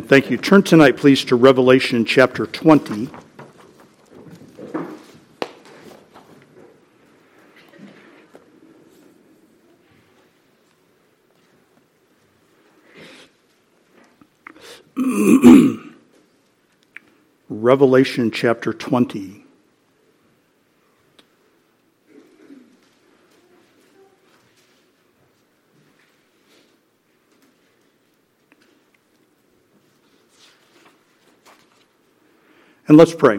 Thank you. Turn tonight, please, to Revelation chapter 20. Revelation chapter 20. And let's pray.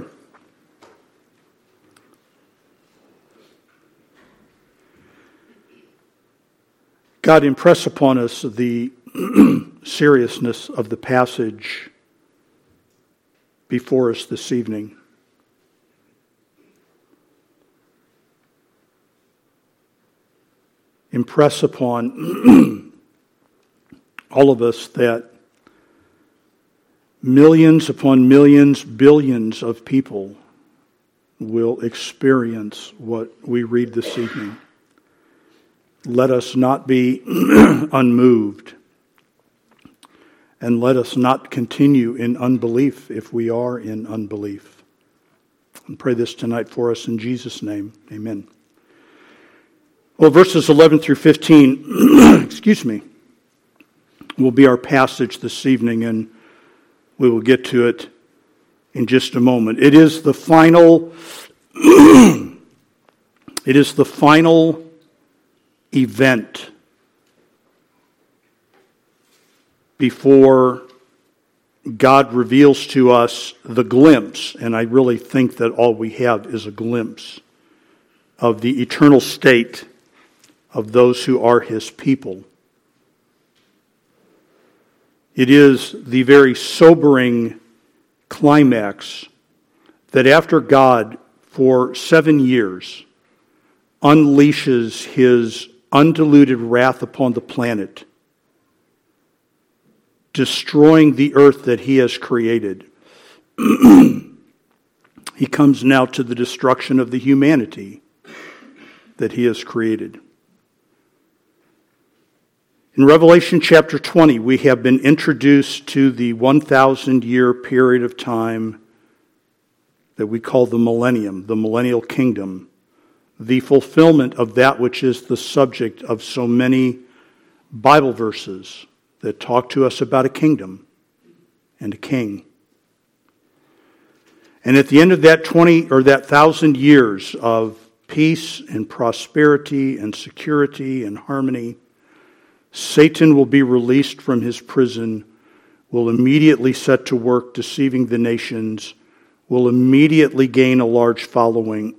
God, impress upon us the seriousness of the passage before us this evening. Impress upon all of us that millions upon millions, billions of people will experience what we read this evening. Let us not be unmoved, and let us not continue in unbelief if we are in unbelief. And pray this tonight for us in Jesus' name. Amen. Well, verses 11 through 15, will be our passage this evening, and we will get to it in just a moment. It is the final event before God reveals to us the glimpse, and I really think that all we have is a glimpse of the eternal state of those who are His people. It is the very sobering climax that after God, for 7 years, unleashes His undiluted wrath upon the planet, destroying the earth that He has created, He comes now to the destruction of the humanity that He has created. In Revelation chapter 20, we have been introduced to the 1,000-year period of time that we call the millennium, the millennial kingdom, the fulfillment of that which is the subject of so many Bible verses that talk to us about a kingdom and a king. And at the end of that 1,000 years of peace and prosperity and security and harmony, Satan will be released from his prison, will immediately set to work deceiving the nations, will immediately gain a large following,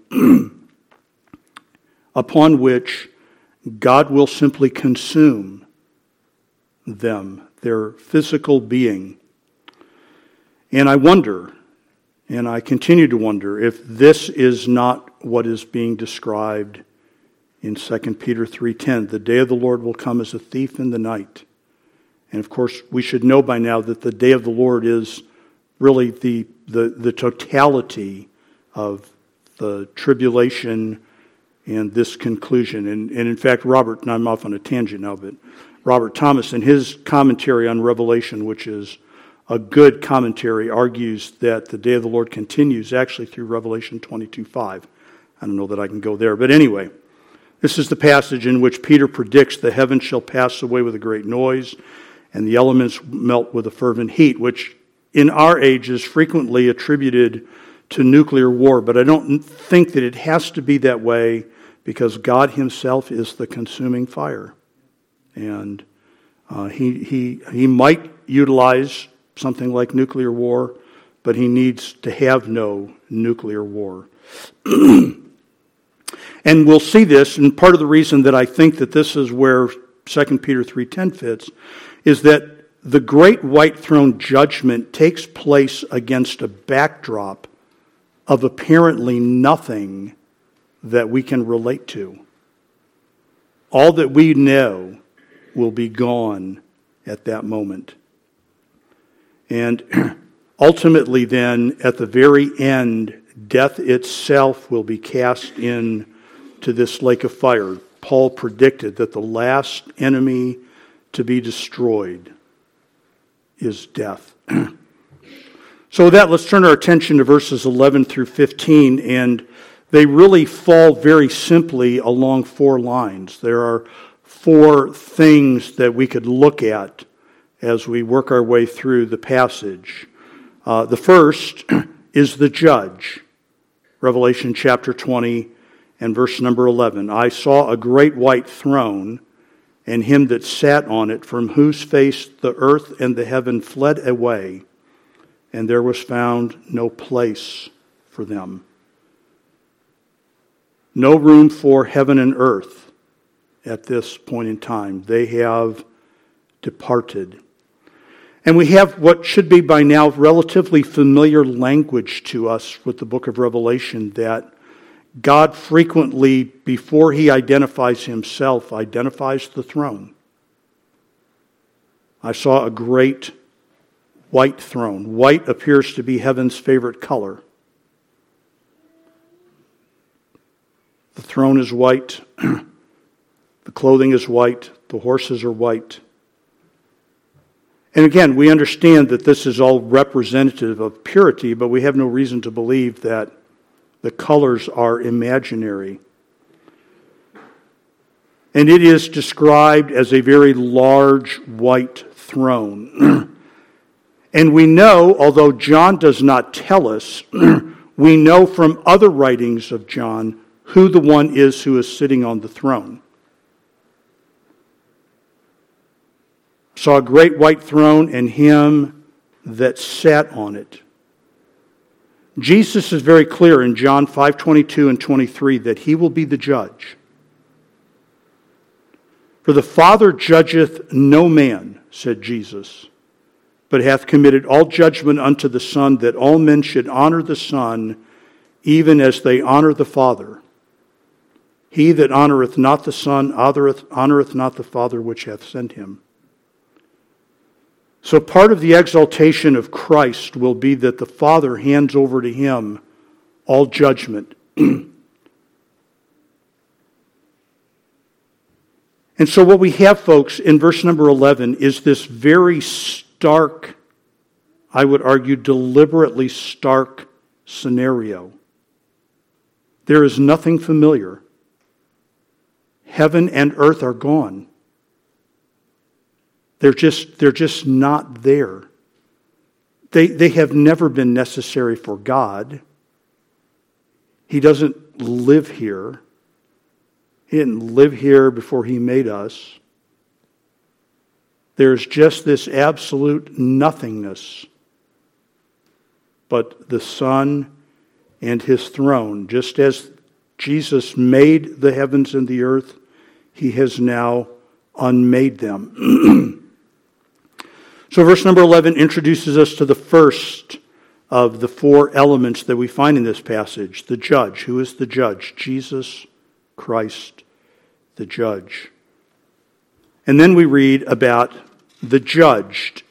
upon which God will simply consume them, their physical being. And I wonder, and I continue to wonder, if this is not what is being described in 2 Peter 3:10, the day of the Lord will come as a thief in the night. And of course, we should know by now that the day of the Lord is really the totality of the tribulation and this conclusion. And in fact, and I'm off on a tangent now, but Robert Thomas, in his commentary on Revelation, which is a good commentary, argues that the day of the Lord continues actually through Revelation 22:5. I don't know that I can go there, but anyway, this is the passage in which Peter predicts the heavens shall pass away with a great noise, and the elements melt with a fervent heat, which in our age is frequently attributed to nuclear war. But I don't think that it has to be that way, because God Himself is the consuming fire. And he might utilize something like nuclear war, but He needs to have no nuclear war. And we'll see this, and part of the reason that I think that this is where 2 Peter 3:10 fits is that the great white throne judgment takes place against a backdrop of apparently nothing that we can relate to. All that we know will be gone at that moment. And ultimately then, at the very end, death itself will be cast in to this lake of fire. Paul predicted that the last enemy to be destroyed is death. So with that, let's turn our attention to verses 11 through 15, and they really fall very simply along four lines. There are four things that we could look at as we work our way through the passage. The first is the judge. Revelation chapter 20 and verse number 11. I saw a great white throne, and him that sat on it, from whose face the earth and the heaven fled away, and there was found no place for them. No room for heaven and earth at this point in time. They have departed. And we have what should be by now relatively familiar language to us with the book of Revelation, that God frequently, before he identifies himself, identifies the throne. I saw a great white throne. White appears to be heaven's favorite color. The throne is white. The clothing is white. The horses are white. And again, we understand that this is all representative of purity, but we have no reason to believe that the colors are imaginary. And it is described as a very large white throne. And we know, although John does not tell us, we know from other writings of John who the one is who is sitting on the throne. Saw a great white throne and him that sat on it. Jesus is very clear in John 5:22 and 23 that he will be the judge. For the Father judgeth no man, said Jesus, but hath committed all judgment unto the Son, that all men should honor the Son, even as they honor the Father. He that honoreth not the Son honoreth not the Father which hath sent him. So part of the exaltation of Christ will be that the Father hands over to him all judgment. And so what we have, folks, in verse number 11 is this very stark, I would argue deliberately stark scenario. There is nothing familiar. Heaven and earth are gone. They're just not there. They have never been necessary for God. He doesn't live here. He didn't live here before he made us. There's just this absolute nothingness. But the Son and his throne, just as Jesus made the heavens and the earth, he has now unmade them. So verse number 11 introduces us to the first of the four elements that we find in this passage, the judge. Who is the judge? Jesus Christ, the judge. And then we read about the judged.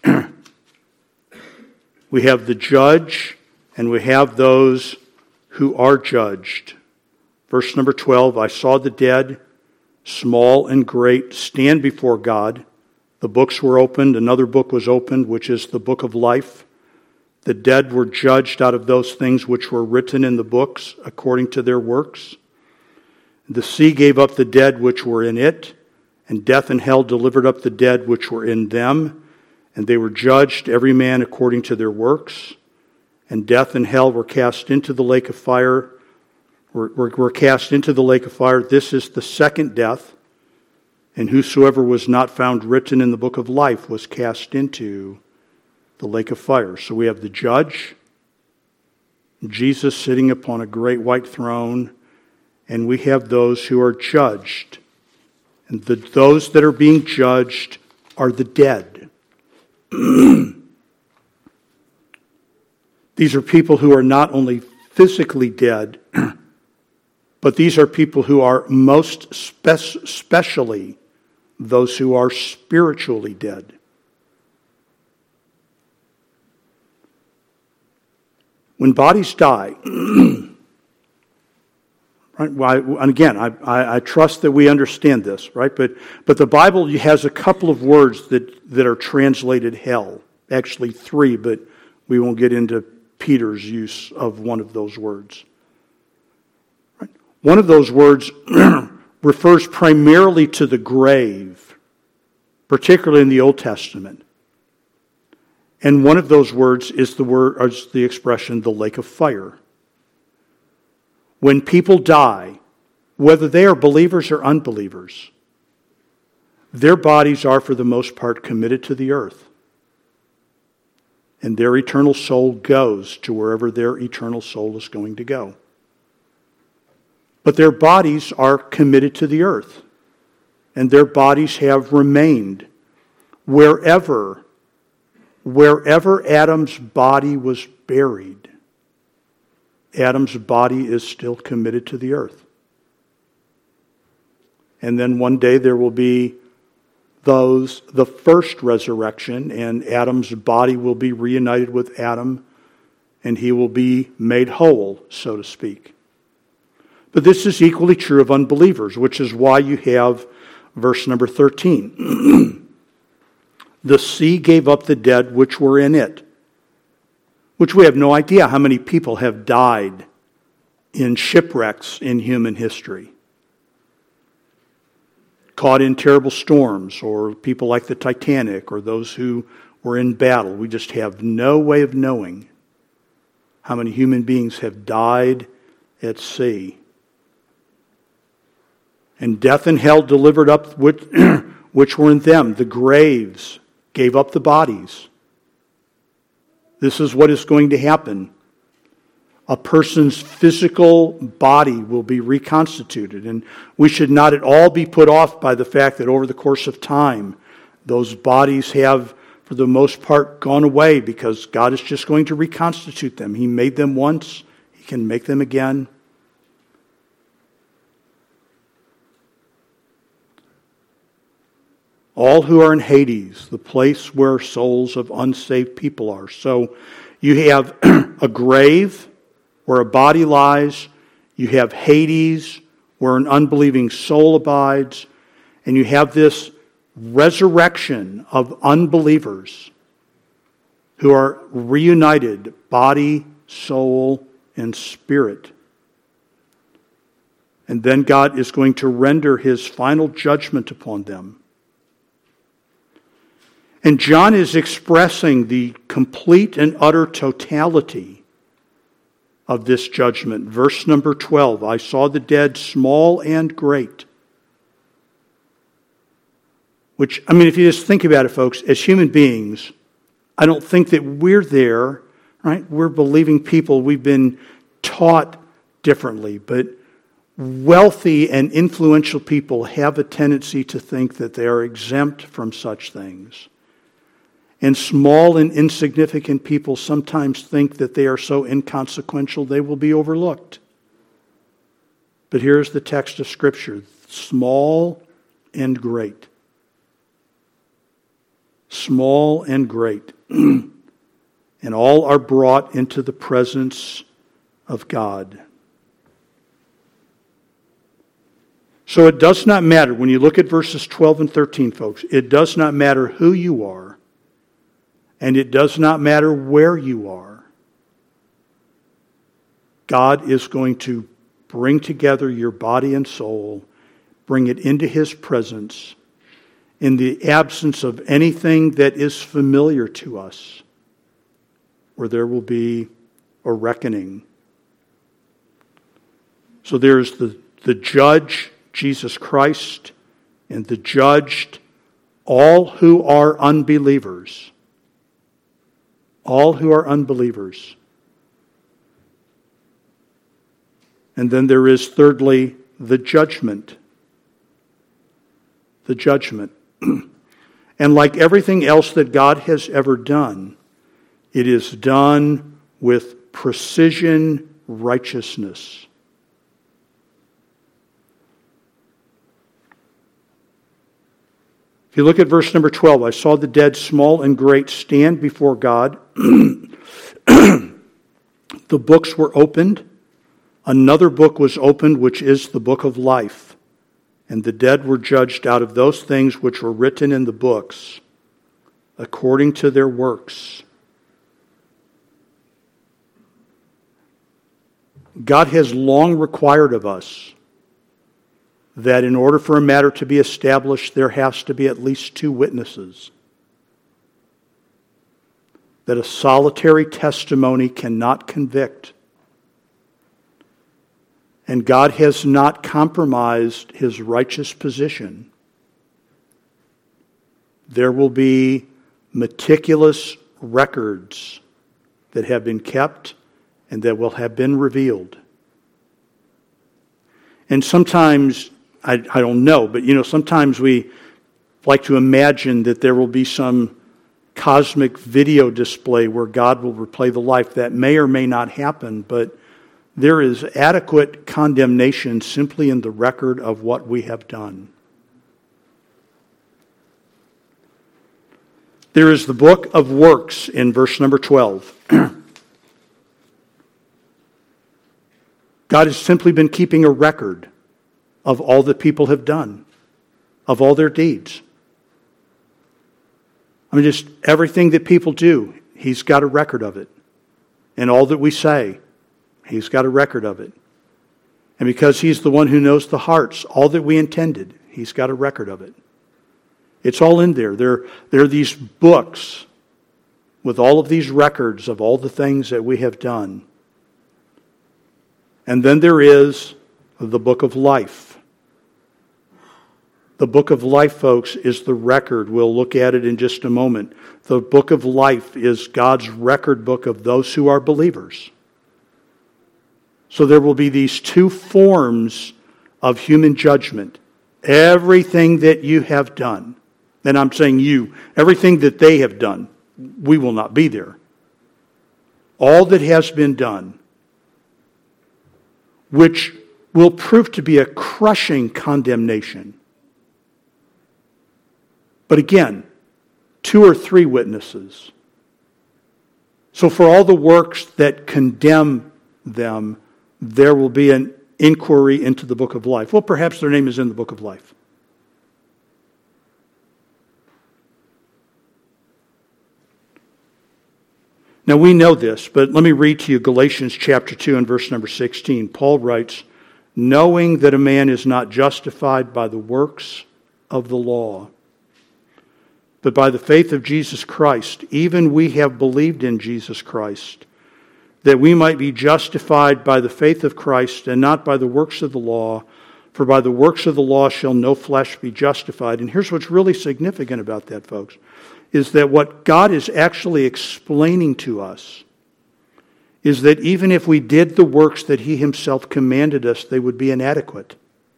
We have the judge and we have those who are judged. Verse number 12, I saw the dead, small and great, stand before God. The books were opened. Another book was opened, which is the book of life. The dead were judged out of those things which were written in the books according to their works. The sea gave up the dead which were in it, and death and hell delivered up the dead which were in them, and they were judged, every man according to their works. And death and hell were cast into the lake of fire. Were cast into the lake of fire. This is the second death. And whosoever was not found written in the book of life was cast into the lake of fire. So we have the judge, Jesus sitting upon a great white throne, and we have those who are judged. And those that are being judged are the dead. These are people who are not only physically dead, but these are people who are most specially those who are spiritually dead. When bodies die, right? And again, I trust that we understand this, right? But the Bible has a couple of words that are translated hell actually three, but we won't get into Peter's use of one of those words. Right? One of those words refers primarily to the grave, particularly in the Old Testament. And one of those words is the expression, the lake of fire. When people die, whether they are believers or unbelievers, their bodies are, for the most part, committed to the earth. And their eternal soul goes to wherever their eternal soul is going to go. But their bodies are committed to the earth. And their bodies have remained wherever Adam's body was buried. Adam's body is still committed to the earth. And then one day there will be the first resurrection, and Adam's body will be reunited with Adam, and he will be made whole, so to speak. But this is equally true of unbelievers, which is why you have verse number 13. The sea gave up the dead which were in it, which we have no idea how many people have died in shipwrecks in human history. Caught in terrible storms, or people like the Titanic, or those who were in battle. We just have no way of knowing how many human beings have died at sea. And death and hell delivered up which were in them. The graves gave up the bodies. This is what is going to happen. A person's physical body will be reconstituted. And we should not at all be put off by the fact that over the course of time, those bodies have, for the most part, gone away, because God is just going to reconstitute them. He made them once. He can make them again. All who are in Hades, the place where souls of unsaved people are. So you have a grave where a body lies. You have Hades, where an unbelieving soul abides. And you have this resurrection of unbelievers who are reunited, body, soul, and spirit. And then God is going to render His final judgment upon them. And John is expressing the complete and utter totality of this judgment. Verse number 12, I saw the dead, small and great. Which, if you just think about it, folks, as human beings, I don't think that we're there, right? We're believing people. We've been taught differently, but wealthy and influential people have a tendency to think that they are exempt from such things. And small and insignificant people sometimes think that they are so inconsequential they will be overlooked. But here's the text of Scripture, small and great. Small and great. And all are brought into the presence of God. So it does not matter, when you look at verses 12 and 13, folks, it does not matter who you are, and it does not matter where you are. God is going to bring together your body and soul, bring it into His presence, in the absence of anything that is familiar to us, where there will be a reckoning. So there's the judge, Jesus Christ, and the judged, all who are unbelievers. All who are unbelievers. And then there is, thirdly, the judgment. The judgment. And like everything else that God has ever done, it is done with precision righteousness. If you look at verse number 12, I saw the dead, small and great, stand before God. The books were opened. Another book was opened, which is the book of life. And the dead were judged out of those things which were written in the books according to their works. God has long required of us that in order for a matter to be established, there has to be at least 2 witnesses. That a solitary testimony cannot convict. And God has not compromised his righteous position. There will be meticulous records that have been kept and that will have been revealed. And sometimes, I don't know, but sometimes we like to imagine that there will be some cosmic video display where God will replay the life. That may or may not happen, but there is adequate condemnation simply in the record of what we have done. There is the book of works in verse number 12. God has simply been keeping a record of all that people have done, of all their deeds. Just everything that people do, he's got a record of it. And all that we say, he's got a record of it. And because he's the one who knows the hearts, all that we intended, he's got a record of it. It's all in there. There are these books with all of these records of all the things that we have done. And then there is the book of life. The book of life, folks, is the record. We'll look at it in just a moment. The book of life is God's record book of those who are believers. So there will be these 2 forms of human judgment. Everything that you have done, and I'm saying you, everything that they have done, we will not be there. All that has been done, which will prove to be a crushing condemnation. But again, 2 or 3 witnesses. So for all the works that condemn them, there will be an inquiry into the book of life. Well, perhaps their name is in the book of life. Now we know this, but let me read to you Galatians chapter 2 and verse number 16. Paul writes, knowing that a man is not justified by the works of the law, but by the faith of Jesus Christ. Even we have believed in Jesus Christ, that we might be justified by the faith of Christ and not by the works of the law. For by the works of the law shall no flesh be justified. And here's what's really significant about that, folks, is that what God is actually explaining to us is that even if we did the works that he himself commanded us, they would be inadequate.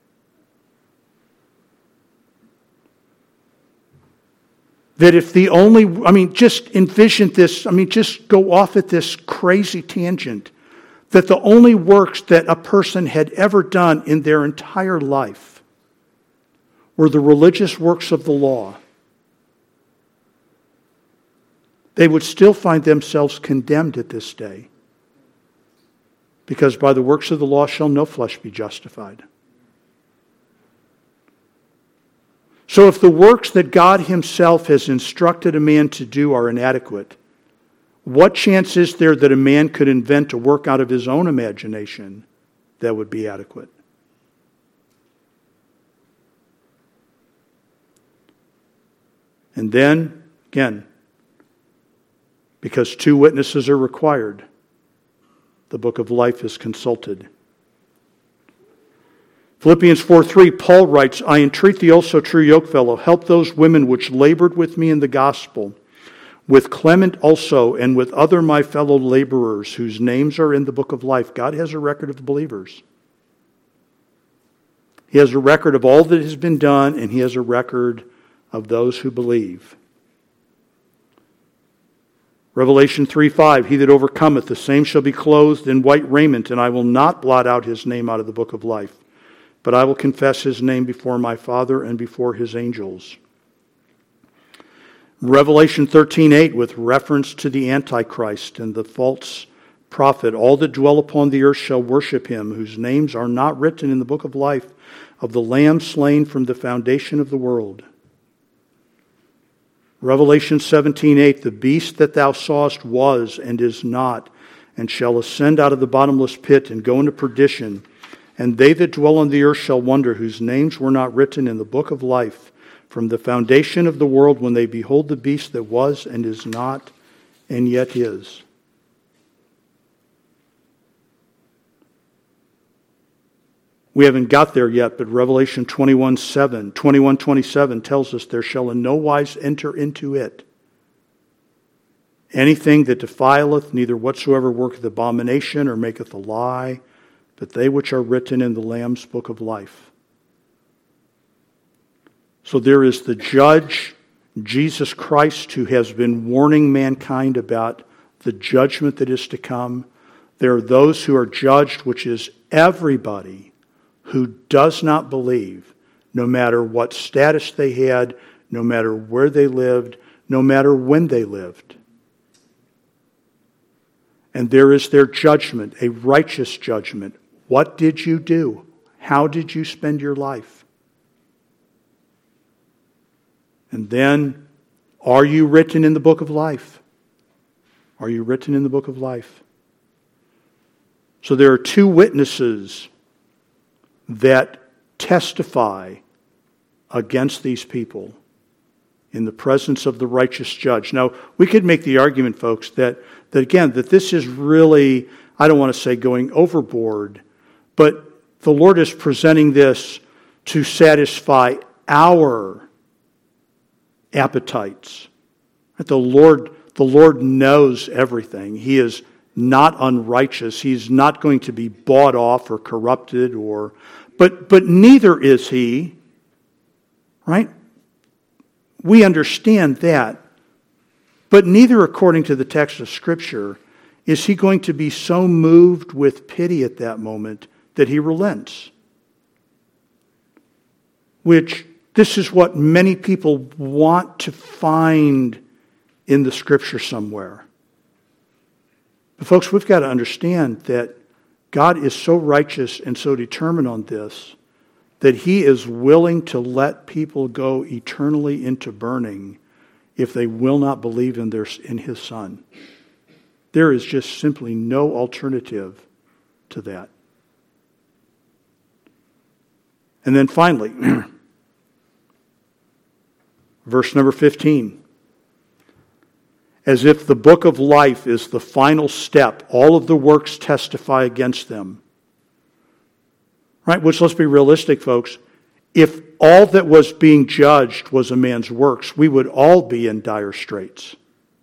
That if the only, just envision this, just go off at this crazy tangent, that the only works that a person had ever done in their entire life were the religious works of the law, they would still find themselves condemned at this day. Because by the works of the law shall no flesh be justified. So if the works that God himself has instructed a man to do are inadequate, what chance is there that a man could invent a work out of his own imagination that would be adequate? And then, again, because 2 witnesses are required, the book of life is consulted. Philippians 4:3, Paul writes, I entreat thee also, true yokefellow, help those women which labored with me in the gospel, with Clement also, and with other my fellow laborers, whose names are in the book of life. God has a record of the believers. He has a record of all that has been done, and he has a record of those who believe. Revelation 3:5, he that overcometh, the same shall be clothed in white raiment, and I will not blot out his name out of the book of life, but I will confess his name before my Father and before his angels. Revelation 13:8, with reference to the Antichrist and the false prophet, all that dwell upon the earth shall worship him, whose names are not written in the book of life of the Lamb slain from the foundation of the world. Revelation 17:8, the beast that thou sawest was and is not, and shall ascend out of the bottomless pit and go into perdition. And they that dwell on the earth shall wonder, whose names were not written in the book of life from the foundation of the world, when they behold the beast that was and is not and yet is. We haven't got there yet, but Revelation 21:27 tells us, there shall in no wise enter into it anything that defileth, neither whatsoever worketh abomination or maketh a lie, but they which are written in the Lamb's book of life. So there is the judge, Jesus Christ, who has been warning mankind about the judgment that is to come. There are those who are judged, which is everybody who does not believe, no matter what status they had, no matter where they lived, no matter when they lived. And there is their judgment, a righteous judgment. What did you do? How did you spend your life? And then, are you written in the book of life? Are you written in the book of life? So there are two witnesses that testify against these people in the presence of the righteous judge. Now, we could make the argument, folks, that this is really, I don't want to say going overboard, but the Lord is presenting this to satisfy our appetites. The Lord knows everything. He is not unrighteous. He's not going to be bought off or corrupted, but neither is he, right? We understand that. But neither, according to the text of Scripture, is he going to be so moved with pity at that moment that he relents. Which, this is what many people want to find in the Scripture somewhere. But folks, we've got to understand that God is so righteous and so determined on this that he is willing to let people go eternally into burning if they will not believe in his Son. There is just simply no alternative to that. And then finally, verse number 15. As if the book of life is the final step, all of the works testify against them. Right? Which, let's be realistic, folks. If all that was being judged was a man's works, we would all be in dire straits.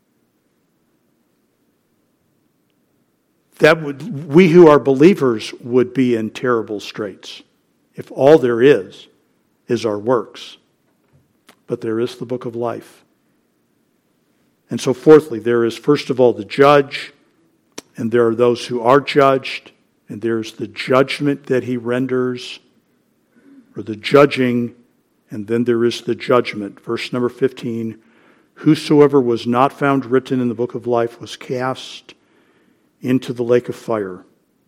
We who are believers would be in terrible straits if all there is our works. But there is the book of life. And so fourthly, there is first of all the judge, and there are those who are judged, and there's the judgment that he renders, or the judging, and then there is the judgment. Verse number 15, whosoever was not found written in the book of life was cast into the lake of fire.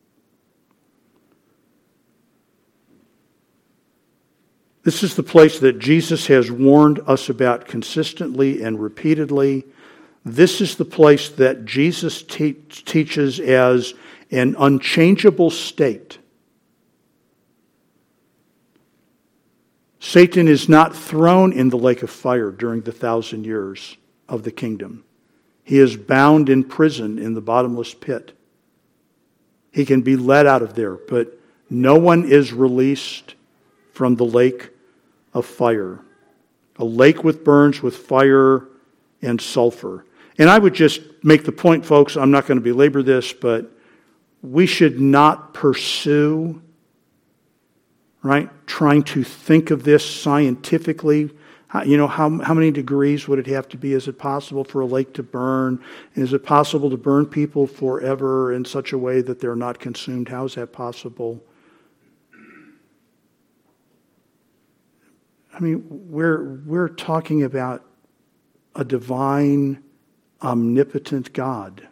This is the place that Jesus has warned us about consistently and repeatedly. This is the place that Jesus teaches as an unchangeable state. Satan is not thrown in the lake of fire during the 1,000 years of the kingdom. He is bound in prison in the bottomless pit. He can be let out of there, but no one is released from the lake of fire. A lake with burns with fire and sulfur. And I would just make the point, folks, I'm not going to belabor this, but we should not pursue, right, trying to think of this scientifically. How many degrees would it have to be? Is it possible for a lake to burn? And is it possible to burn people forever in such a way that they're not consumed? How is that possible? I mean, we're talking about a divine, omnipotent God.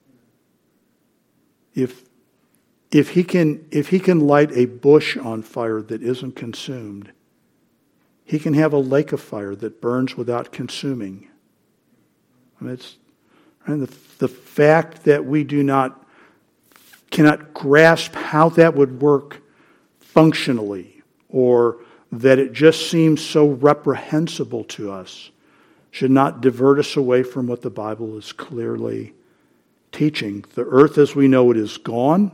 If he can light a bush on fire that isn't consumed, he can have a lake of fire that burns without consuming. I mean, the fact that we cannot grasp how that would work functionally, or that it just seems so reprehensible to us, should not divert us away from what the Bible is clearly teaching. The earth as we know it is gone,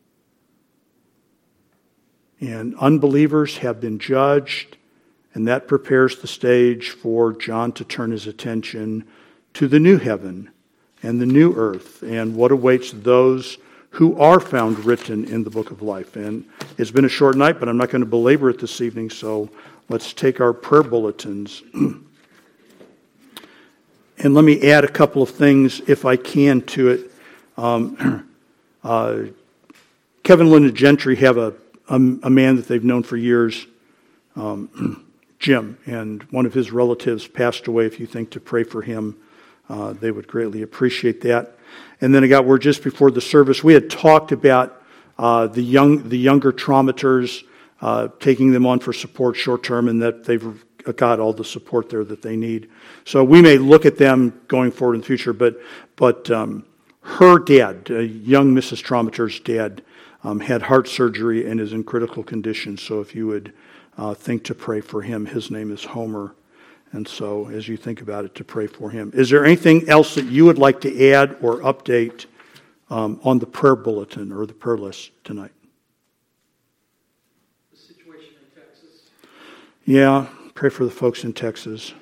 and unbelievers have been judged, and that prepares the stage for John to turn his attention to the new heaven and the new earth and what awaits those who are found written in the book of life. And it's been a short night, but I'm not going to belabor it this evening, so let's take our prayer bulletins. And let me add a couple of things, if I can, to it. Kevin and Linda Gentry have a man that they've known for years, Jim, and one of his relatives passed away. If you think to pray for him, they would greatly appreciate that. And then I got word just before the service, we had talked about the younger traumators, taking them on for support short term, and that they've got all the support there that they need. So we may look at them going forward in the future, but her dad, young Mrs. Traumater's dad, had heart surgery and is in critical condition. So if you would think to pray for him, his name is Homer. And so as you think about it, to pray for him. Is there anything else that you would like to add or update on the prayer bulletin or the prayer list tonight? The situation in Texas. Yeah, pray for the folks in Texas.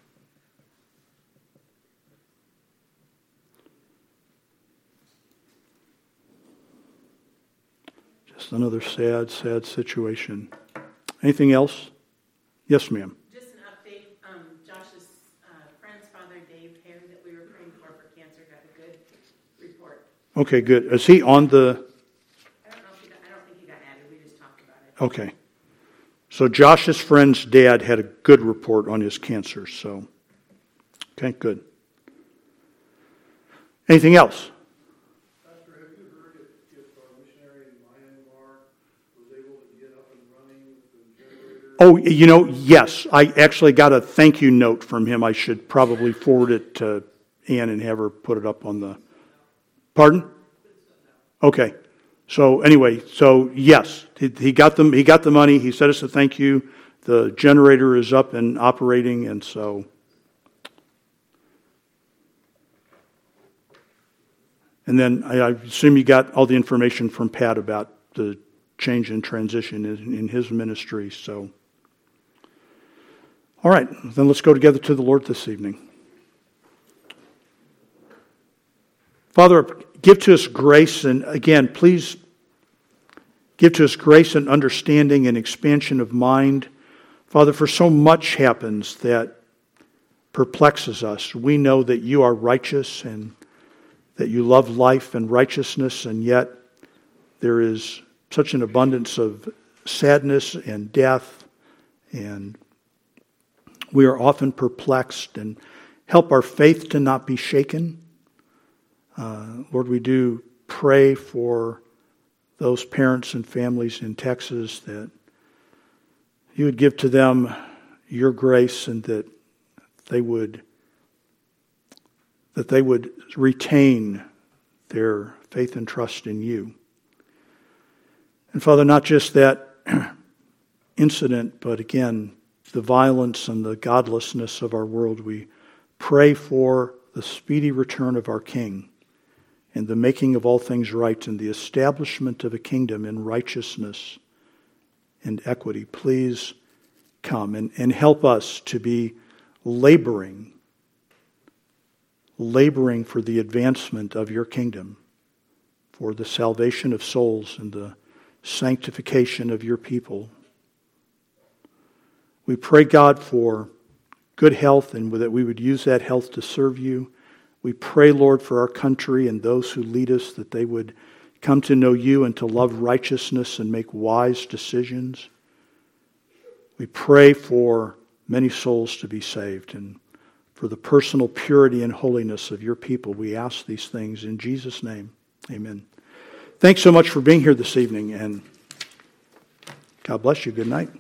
Just another sad, sad situation. Anything else? Yes, ma'am. Just an update. Josh's friend's father, Dave Hare, that we were praying for cancer, got a good report. Okay, good. Is he on the... I don't think he got added. We just talked about it. Okay. So Josh's friend's dad had a good report on his cancer. So, okay, good. Anything else? Pastor, have you heard if our missionary in Myanmar was able to get up and running with the generator? Oh, yes. I actually got a thank you note from him. I should probably forward it to Ann and have her put it up on the... Pardon? Okay. So anyway, yes, he got them. He got the money. He sent us a thank you. The generator is up and operating, and so. And then I assume you got all the information from Pat about the change and transition in his ministry. So, all right, then let's go together to the Lord this evening. Father, give to us grace, and again, please give to us grace and understanding and expansion of mind. Father, for so much happens that perplexes us. We know that you are righteous and that you love life and righteousness, and yet there is such an abundance of sadness and death, and we are often perplexed, and help our faith to not be shaken. Lord, we do pray for those parents and families in Texas that you would give to them your grace and that they would retain their faith and trust in you. And Father, not just that incident, but again, the violence and the godlessness of our world, we pray for the speedy return of our King and the making of all things right and the establishment of a kingdom in righteousness and equity. Please come and help us to be laboring for the advancement of your kingdom, for the salvation of souls and the sanctification of your people. We pray, God, for good health and that we would use that health to serve you. We pray, Lord, for our country and those who lead us, that they would come to know you and to love righteousness and make wise decisions. We pray for many souls to be saved and for the personal purity and holiness of your people. We ask these things in Jesus' name. Amen. Thanks so much for being here this evening, and God bless you. Good night.